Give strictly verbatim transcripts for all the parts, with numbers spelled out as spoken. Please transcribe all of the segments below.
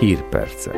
Hírpercek.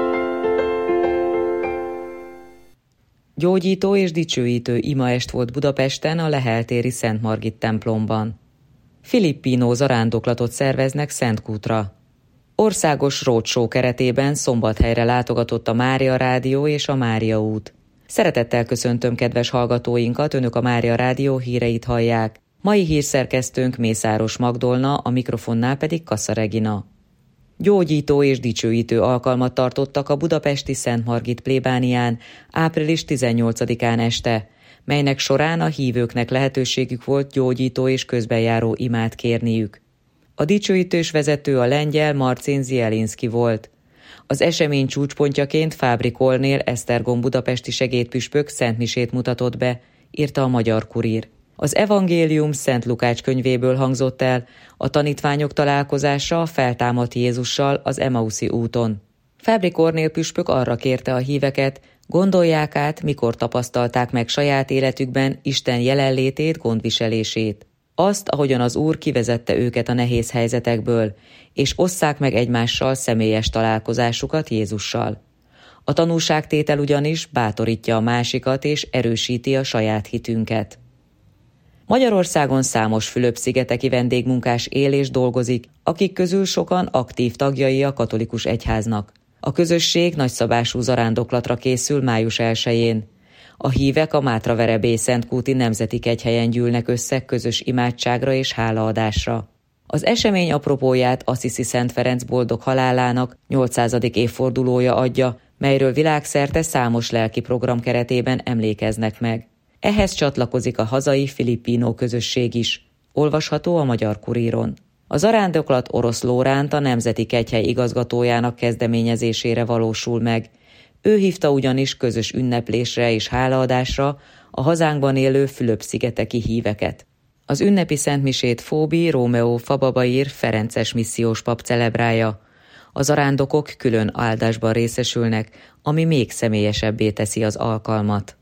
Gyógyító és dicsőítő imaest volt Budapesten a Lehel téri Szent Margit templomban. Filippino zarándoklatot szerveznek Szentkútra. Országos roadshow keretében Szombathelyre látogatott a Mária Rádió és a Mária út. Szeretettel köszöntöm kedves hallgatóinkat, önök a Mária Rádió híreit hallják. Mai hírszerkesztőnk Mészáros Magdolna, a mikrofonnál pedig Kassa Regina. Gyógyító és dicsőítő alkalmat tartottak a budapesti Szent Margit plébánián április tizennyolcadikán este, melynek során a hívőknek lehetőségük volt gyógyító és közbenjáró imát kérniük. A dicsőítős vezető a lengyel Marcin Zielinski volt. Az esemény csúcspontjaként Fábri Kornél Esztergom budapesti segédpüspök szentmisét mutatott be, írta a Magyar Kurír. Az evangélium Szent Lukács könyvéből hangzott el a tanítványok találkozása a feltámadt Jézussal az Emauszi úton. Fábri Kornél püspök arra kérte a híveket, gondolják át, mikor tapasztalták meg saját életükben Isten jelenlétét, gondviselését. Azt, ahogyan az Úr kivezette őket a nehéz helyzetekből, és osszák meg egymással személyes találkozásukat Jézussal. A tanúságtétel ugyanis bátorítja a másikat és erősíti a saját hitünket. Magyarországon számos Fülöp-szigeteki vendégmunkás él és dolgozik, akik közül sokan aktív tagjai a katolikus egyháznak. A közösség nagyszabású zarándoklatra készül május elsején. A hívek a Mátraverebély Szentkúti Nemzeti Kegyhelyen gyűlnek össze közös imádságra és hálaadásra. Az esemény apropóját Assisi Szent Ferenc boldog halálának nyolcszázadik évfordulója adja, melyről világszerte számos lelki program keretében emlékeznek meg. Ehhez csatlakozik a hazai Filippino közösség is. Olvasható a Magyar Kuríron. A zarándoklat Orosz Lóránt a Nemzeti Kegyhely igazgatójának kezdeményezésére valósul meg. Ő hívta ugyanis közös ünneplésre és hálaadásra a hazánkban élő Fülöp-szigeteki híveket. Az ünnepi szentmisét Fóbi Rómeó Fababaír ferences missziós pap celebrálja. A zarándokok külön áldásban részesülnek, ami még személyesebbé teszi az alkalmat.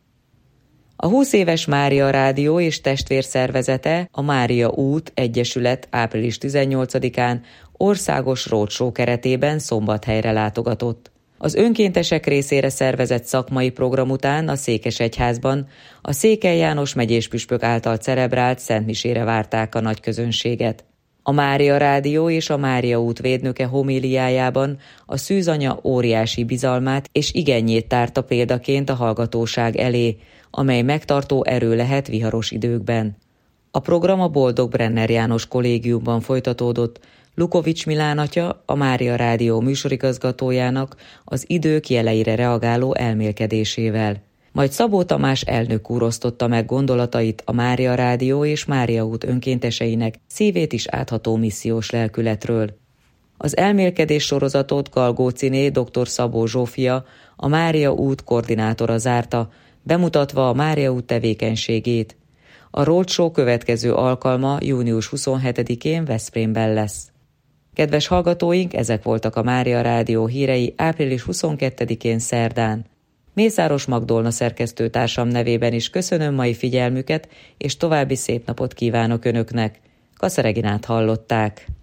A húsz éves Mária Rádió és testvérszervezete, a Mária út egyesület április tizennyolcadikán országos roadshow keretében Szombathelyre látogatott. Az önkéntesek részére szervezett szakmai program után a Székesegyházban a Székely János megyéspüspök által celebrált szentmisére várták a nagy közönséget. A Mária Rádió és a Mária út védnöke homíliájában a szűzanya óriási bizalmát és igényét tárta példaként a hallgatóság elé, amely megtartó erő lehet viharos időkben. A program a Boldog Brenner János Kollégiumban folytatódott, Lukovics Milán atya, a Mária Rádió műsorigazgatójának az idők jeleire reagáló elmélkedésével. Majd Szabó Tamás elnök úr osztotta meg gondolatait a Mária Rádió és Mária út önkénteseinek szívét is átható missziós lelkületről. Az elmélkedés sorozatot Galgóciné dr. Szabó Zsófia, a Mária út koordinátora zárta, bemutatva a Mária út tevékenységét. A roadshow következő alkalma június huszonhetedikén Veszprémben lesz. Kedves hallgatóink, ezek voltak a Mária Rádió hírei április huszonkettedikén szerdán. Mészáros Magdolna szerkesztőtársam nevében is köszönöm mai figyelmüket, és további szép napot kívánok önöknek. Kassa Reginát hallották.